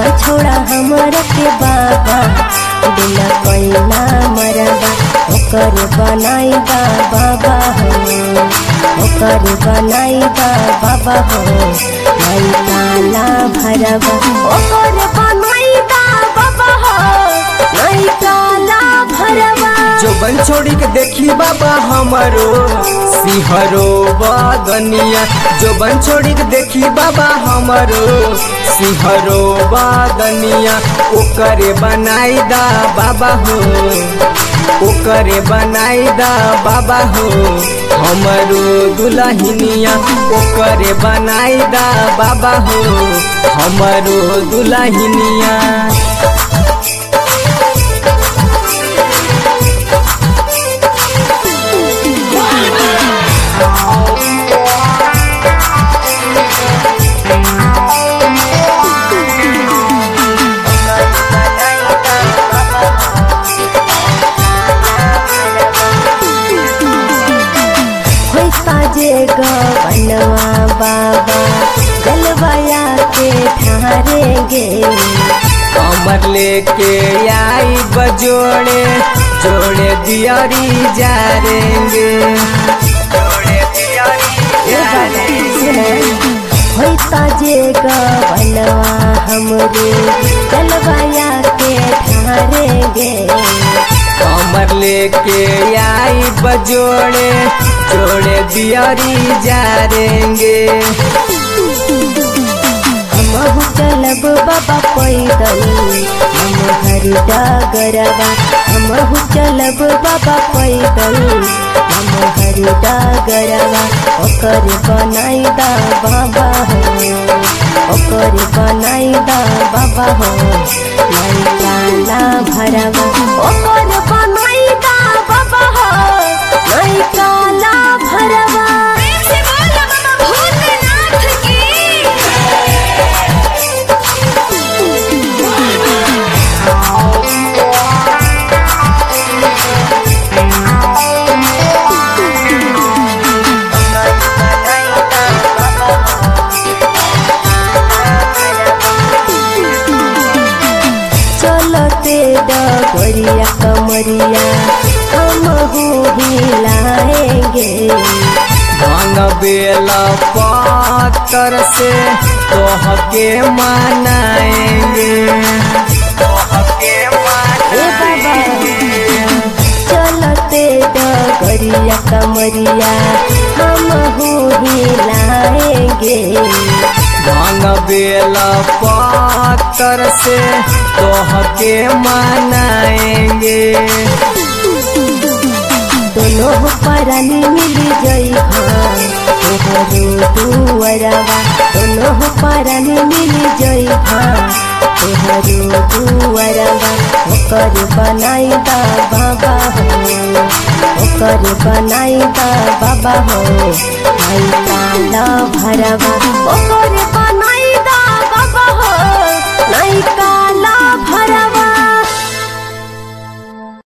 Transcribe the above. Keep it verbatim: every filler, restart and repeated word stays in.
छोड़ा हमरा के बाबा बिना कोइला मरबा ओकर बनाई दा बाबा हो ओकर बनाई दा बाबा हो नहीं काला भरबा ओकर बनाई दा बाबा हो नहीं काला भरबा जोबन छोड़ी के देखी बाबा हमारो सिहरो बदनिया जोबन छोड़ी के देखी बाबा हमारो सिहरो बदनिया ओकरे बनाई दा बाबा हो ओकरे बनाई दा बाबा हो हमारो दुल्हनिया ओकरे बनाई दा बाबा हो हमारो दुल्हनिया जे गवनवा बाबा जलवाया के ठारेंगे कमर लेके आई बजोड़े जोड़े दियारी जारेंगे जोड़े दियारी होता जे गवनवा हमरे जलवाया के ठारेंगे कमर लेके आई बजोड़े जोड़े दियारी जारेंगे हम चलब बाबा पैदल हम हर डगरवा हम चलब बाबा पैदल हम हर डगरवा ओकर बनाई दा बाबा हो ओकर बनाई दा बाबा हो नहीं काला भरवा ओकर बनाई दा बाबा हो नहीं काला भरवा डगरिया कमरिया हम हिलाएंगे भांग बेला पातर से तोह के मनाएंगे तोह के मनाएंगे चलते डगरिया कमरिया हम हिलाएंगे भांग बेला पातर से तोह के मनाएंगे दोनों परानी मिली जई तोहरो दुअरवा दोनों परानी मिली जई तोहरो दुअरवा ओकर बनाई दा बाबा हो ओकर बनाई दा बाबा हो नहीं काला भरवा ओकर बनाई दा बाबा हो नहीं